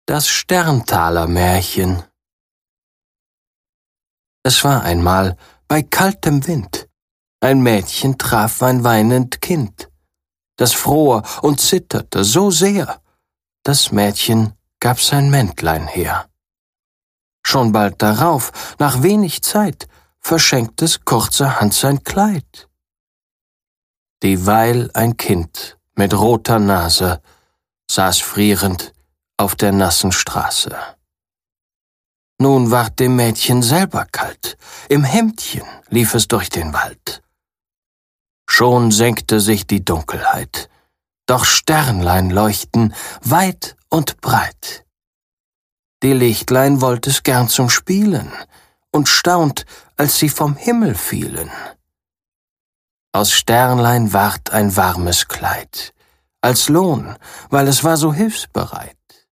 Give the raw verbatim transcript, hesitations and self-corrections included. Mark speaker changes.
Speaker 1: Das Sterntaler-Märchen. Es war einmal bei kaltem Wind. Ein Mädchen traf ein weinend Kind. Das fror und zitterte so sehr. Das Mädchen gab sein Mäntlein her. Schon bald darauf, nach wenig Zeit, verschenkt es kurzerhand sein Kleid. Dieweil ein Kind mit roter Nase saß frierend auf der nassen Straße. Nun ward dem Mädchen selber kalt, im Hemdchen lief es durch den Wald. Schon senkte sich die Dunkelheit, doch Sternlein leuchten weit und breit. Die Lichtlein wollt es gern zum Spielen und staunt, als sie vom Himmel fielen. Aus Sternlein ward ein warmes Kleid, als Lohn, weil es war so hilfsbereit.